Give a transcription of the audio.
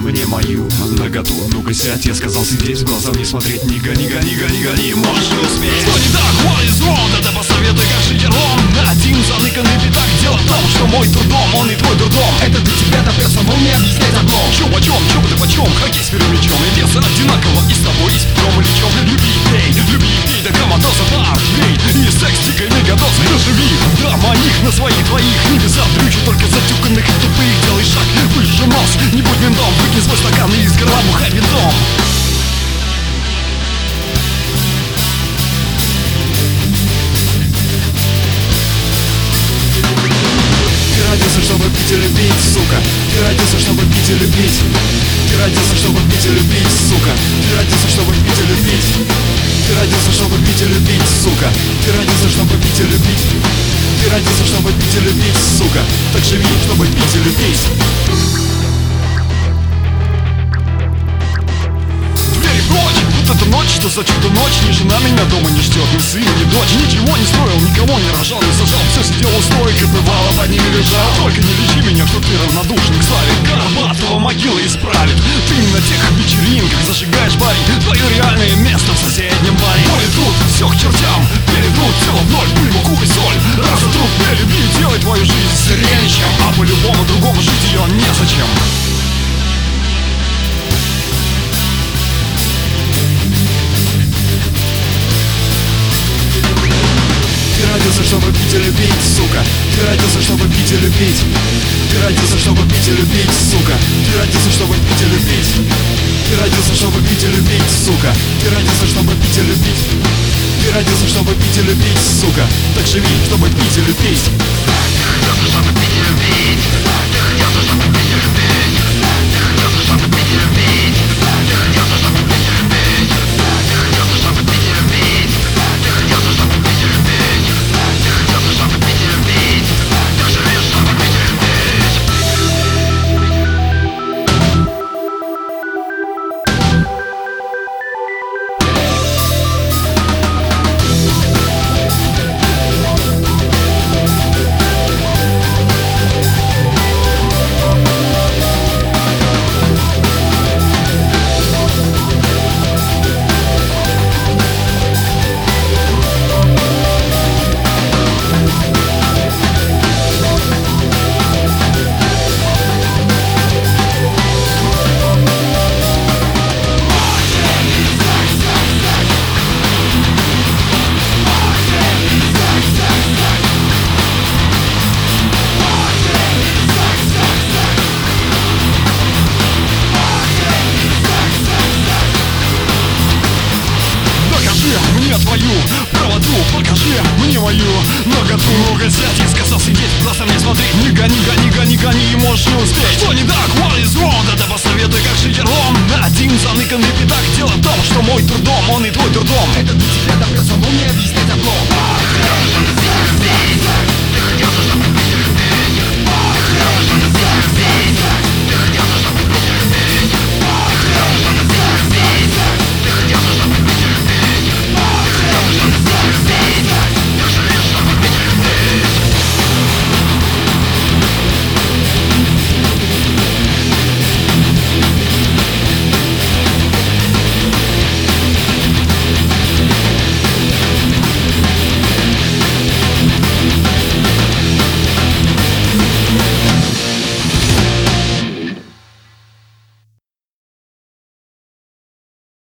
мне мою наготу. Ну-ка сядь, я сказал сидеть, в глаза мне смотреть. Не гони, гони, гони, гони, можешь не успеть. Что не так, what is wrong? Да посоветуй, как жить орлом. Один заныканный пятак. Дело в том, что мой трудом, он и твой трудом. Это для тебя допрет, самому не объяснять одно. Чё почем, чё ты почем? Хоккей с первым мячом. И вес одинаково и с тобой, и с Петром или чем. Люби и пей, да коматоса бар. Ей, и секс, дикой мегадоз. Проживи, да, моих на своих двоих. Не без отрючи, только затюканных и тупых. Делай шаг, выше нос, не будь ментом. Выкинь свой стакан и из горла бухай винтом. Ты родился, чтобы пить и любить, сука. Ты родился, чтобы пить и любить. Ты родился, чтобы пить и любить, сука. Ты родился, чтобы пить и любить. Ты родился, чтобы пить и любить, сука. Ты родился, чтобы пить и любить. Ты родился, чтобы пить и любить, сука. Так живи, чтобы пить и любить. Двери прочь, вот эта ночь, что за чудо ночь. Ни жена меня дома не ждет, ни сын, ни дочь. Ничего не строил, никого не рожал, не сажал. Все сидел у стойка, бывало, под ними лежал. Только не лечи меня, что ты равнодушен к славе. Горбатого могила исправит. Ты на тех вечеринках зажигаешь парень. Твое реальное место в соседнем баре. Мой труд, все к чертям, перетрут тело вновь, пыль, муку и соль. Разотрут мне, люби, делай твою жизнь зрелищем. А по-любому другому жить ее незачем. Ты родился, чтобы пить и любить, сука. Ты родился, чтобы пить и любить. Ты родился, чтобы пить и любить, сука. Ты родился, чтобы пить и любить. Ты родился, чтобы пить и любить, сука. Ты родился, чтобы пить и любить. Ты родился, чтобы пить и любить, сука. Так живи, чтобы пить и любить. Ты родился, чтобы пить и любить. Ты родился, чтобы пить и любить. Ты родился, чтобы пить и любить. Ты родился, чтобы пить и любить. Ты родился, чтобы пить и любить. Ты родился, чтобы пить и любить. Ты родился, чтобы пить и любить. Так живи, чтобы пить и любить. Твою правоту, покажи мне мою наготу. Ну-ка сядь, я сказал сидеть, в глаза мне смотреть. Не гони, гони, гони, гони, и можешь не успеть. Что не так, what is wrong? Да посоветуй, как жить орлом. Один заныканный пятак. Дело в том, что мой трудом, он и твой трудом. Это для тебя допрет, самому не объяснять одно.